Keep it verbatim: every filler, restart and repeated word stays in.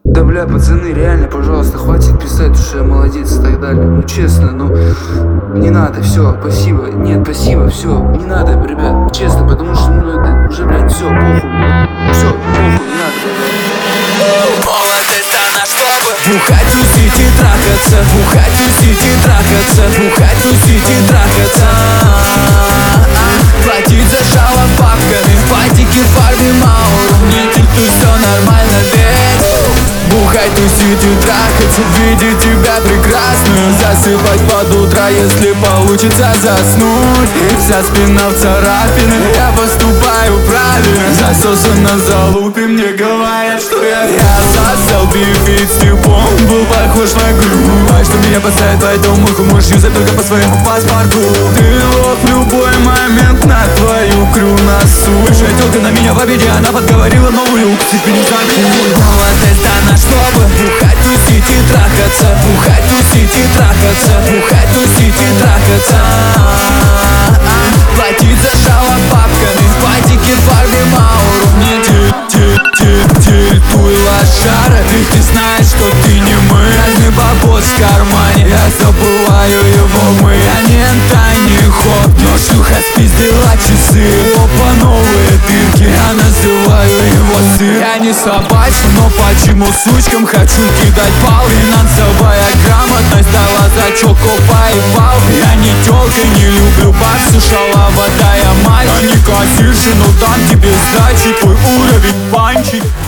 Да бля, пацаны, реально, пожалуйста, хватит писать, что я молодец и так далее. Ну честно, ну не надо, все, спасибо. Нет, спасибо, все, не надо, ребят, честно, потому что ну это уже, блядь, все, похуй. Все, похуй, не надо. Молодость она чтобы бухать, тусить и трахаться, бухать, тусить и трахаться, бухать, тусить и трахаться. Платить за шало бабками, патики, фарби, мауру. Мне тут все нормально, ведь бухать, тусить и трахаться, видеть тебя прекрасную, засыпать под утро, если получится заснуть. И вся спина в царапины, я поступаю правильно. Засосан на залупе, мне говорят, что я Я сосал бифит с типом, был похож на глю. А что меня поставит в эту муху, можешь юзать только по своему паспорту. Ты лох в любой момент на твою крю носу. Бывшая тёлка на меня в обиде, она подговорила новую. Теперь не забудь. Молодость дана, чтобы бухать, тусить и трахаться, бухать, тусить и трахаться, бухать, тусить и трахаться. Платить за шало бабками, патики, фарби, мауру. Мне диктуй лошара, ведь ты знаешь, что ты не мы. Разный бабос в кармане, я забываю его мы. Я не тайный ход, но шлюха спиздила часы. Опа, новые дырки, я называю его сын. Я не собачка, но почему сучкам хочу кидать пал? Финансовая грамотность дала зачет, копа и пал. Я не тёлка, не люблю баксы, шалава, да я мальчик. А не кассирши, но дам тебе сдачи, твой уровень панчик.